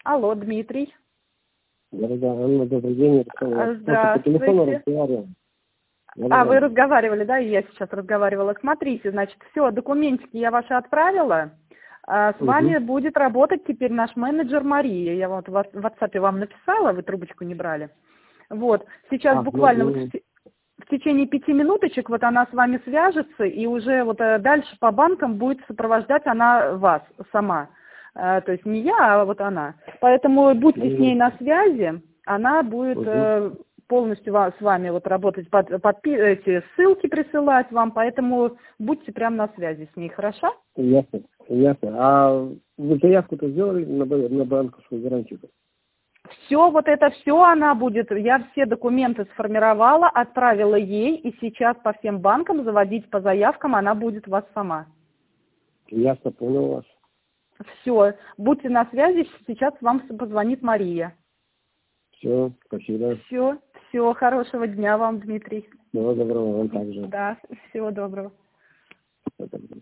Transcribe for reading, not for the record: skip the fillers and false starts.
Алло, Дмитрий. Дорогая Анна, добрый день. Здравствуйте. По телефону разговариваем. Вы разговаривали, да, и я сейчас разговаривала. Смотрите, значит, все, документики я ваши отправила. С вами будет работать теперь наш менеджер Мария. Я вот в WhatsApp вам написала, вы трубочку не брали. Вот, сейчас буквально вот в течение 5 минуточек вот она с вами свяжется, и уже вот дальше по банкам будет сопровождать она вас сама. То есть не я, а вот она. Поэтому будьте с ней на связи, она будет полностью с вами вот работать, эти ссылки присылать вам, поэтому будьте прямо на связи с ней, хорошо? Ясно, ясно. А вы заявку-то сделали на банковскую гарантию? Все, вот это все она будет, я все документы сформировала, отправила ей, и сейчас по всем банкам заводить по заявкам она будет вас сама. Ясно, понял вас. Все, будьте на связи, сейчас вам позвонит Мария. Все, спасибо. Все, хорошего дня вам, Дмитрий. Всего доброго вам также. Да, всего доброго.